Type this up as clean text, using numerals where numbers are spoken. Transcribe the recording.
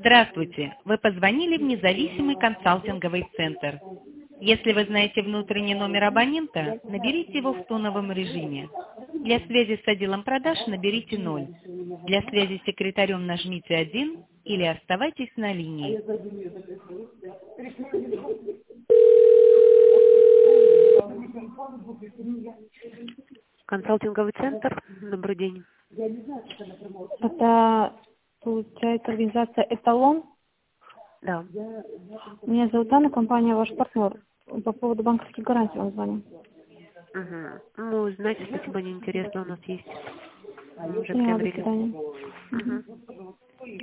Здравствуйте! Вы позвонили в независимый консалтинговый центр. Если вы знаете внутренний номер абонента, наберите его в тоновом режиме. Для связи с отделом продаж наберите 0. Для связи с секретарем нажмите 1 или оставайтесь на линии. Консалтинговый центр. Добрый день. Это, получается, организация «Эталон». Да. Меня зовут Анна, компания «Ваш партнер». По поводу банковских гарантий вам звоню. Угу. Ну, знаете, спасибо, неинтересно, у нас есть. Мы уже До приобрели. свидания. Угу.